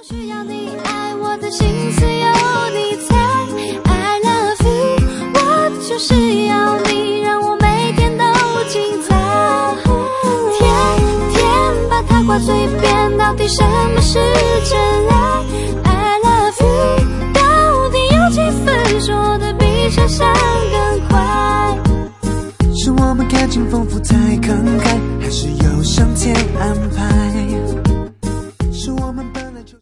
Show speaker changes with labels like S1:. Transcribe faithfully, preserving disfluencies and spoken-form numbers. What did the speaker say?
S1: 需要你爱我的心思有你猜 I love you 我就是要你让我每天都精彩天天把它挂嘴边到底什么是真爱 I love you 到底有几分说的比想象更快
S2: 是我们感情丰富太慷慨还是有上天安排